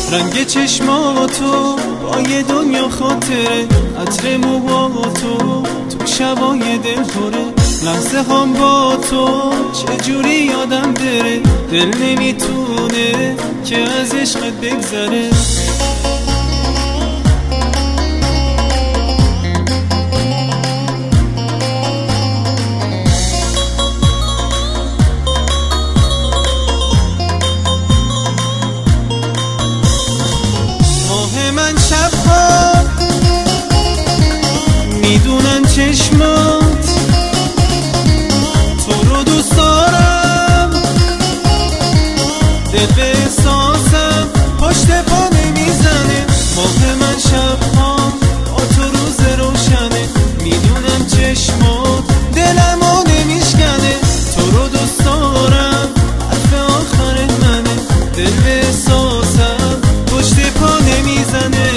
رنگ چشماتو با یه دنیا خاطره، عطر موهاتو تو شبای دل خوره، لحظه هم با تو چجوری یادم بره، دل نمیتونه که از عشقت بگذره. من شبها میدونم چشمات تو رو دوست دارم، دل به احساسم پشت پا نمیزنه. ماه من شبها با تو روز روشنه، میدونم چشمات دلمو نمیشکنه. تو رو دوست دارم حرف آخر منه، دل به احساسم پشت پا نمیزنه.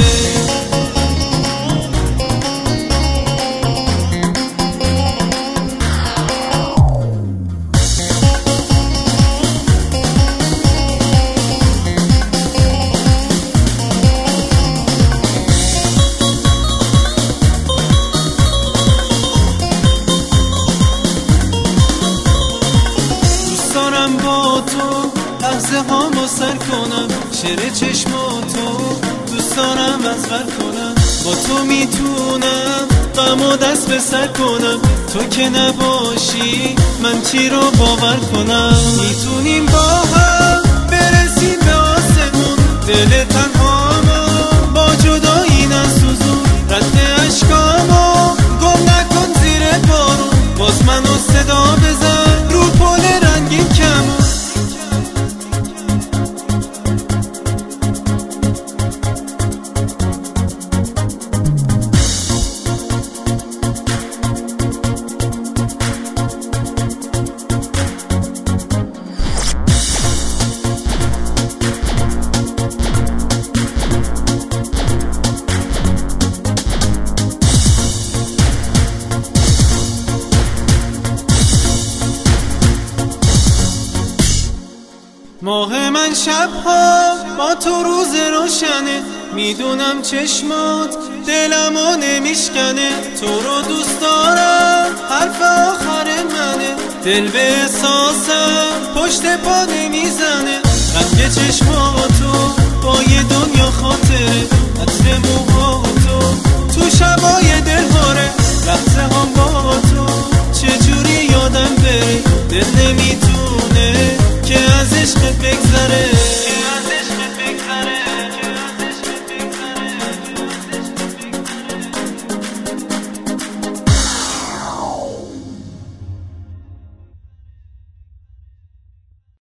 دوست دارم با تو لحظه هامو سر کنم، شعر چشماتو دوست دارم ازور کنم. با تو میتونم غمو دست به سر کنم، تو که نباشی من چی رو باور کنم. میتونیم با هم برسیم به آسمون، دل تنهامو با جدایی نسوزون. رد اشکامو گم نکن زیر بارون، باز منو صدا بزن رو پل رنگین کمون. ماه من شبها با تو روز روشنه، میدونم چشمات دلمو نمیشکنه. تو رو دوست دارم حرف آخر منه، دل به احساسم پشت پا نمیزنه. رنگ چشماتو با یه دنیا خاطره، عطر موهاتو تو شبای